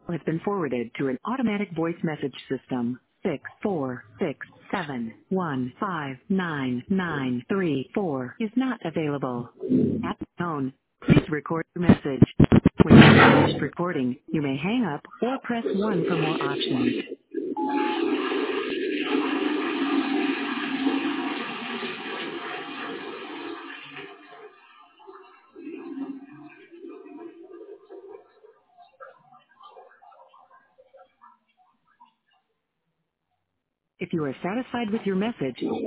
has been forwarded to an automatic voice message system. 64671599934 is not available. At the tone, please record your message. When you have finished recording, you may hang up or press 1 for more options. If you are satisfied with your message,